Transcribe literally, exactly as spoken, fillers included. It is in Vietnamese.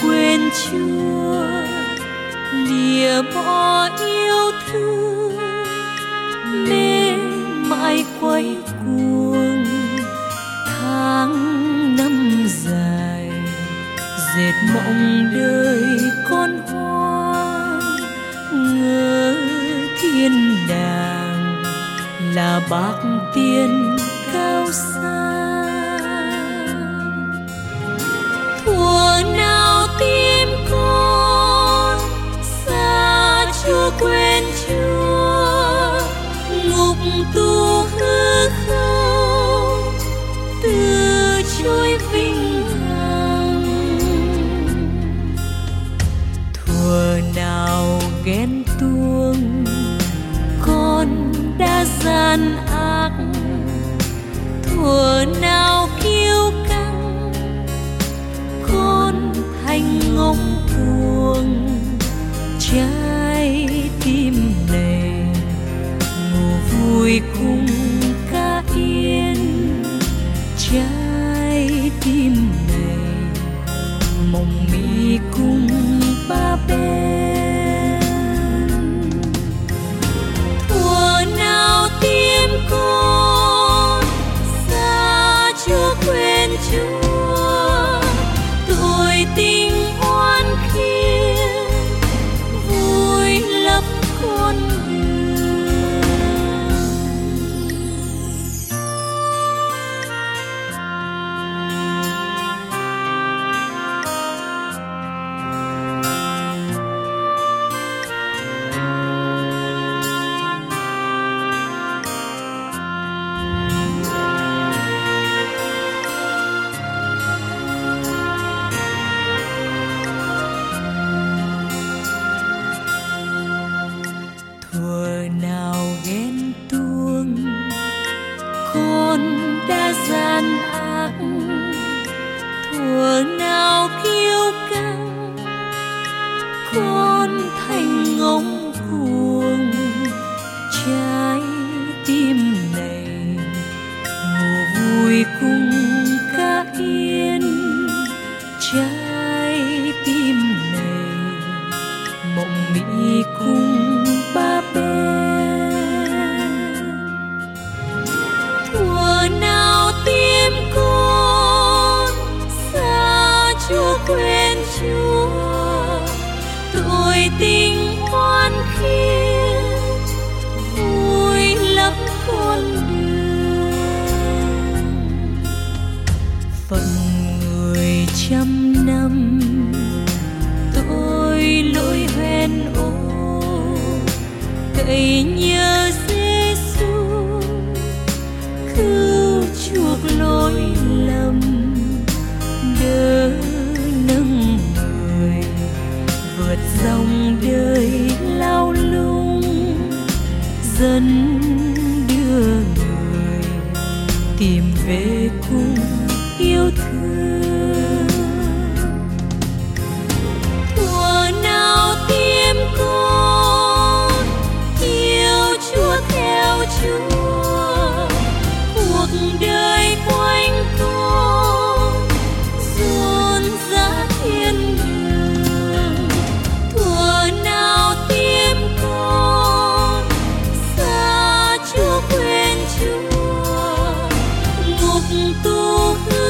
quên Chúa, lìa bỏ yêu thương, mê mãi quay cuồng. Tháng năm dài dệt mộng đời con hoang, ngỡ thiên đàng là bạc tiên cao xa. Thuở nào tim con xa Chúa quên Chúa, ngục tù hư không từ chối vinh hằng. Thuở nào ghen tuông con đã gian ác, thuở nào kiêu căng con thành ngông cuồng. Trái tim này ngủ vui cùng ca yên, trái tim này mộng mị cùng ba bên. Thuở nào tim con xa Chúa quên Chúa, tuổi tình oan khiên vui lấp con đường. Thuở nào ghen tuông con đã gian ác, thuở nào kiêu căng con thành ngông cuồng. Trái tim này ngủ vui cùng ca yên, trái tim này mộng mị cùng ba bên. Thuở nào tim con xa Chúa quên Chúa, tuổi tình oan khiên vui lấp con đường. Phận người trăm năm tôi lỗi hoen ô, cậy nhờ Giêsu cứu chuộc lỗi lầm. Đỡ nâng người vượt dòng đời lao lung, dẫn đưa người tìm về cùng yêu thương. Thuở nào tim con yêu Chúa theo Chúa, cuộc đời quanh con dồn dã thiên đường. Thuở nào tim con xa Chúa quên Chúa, ngục tù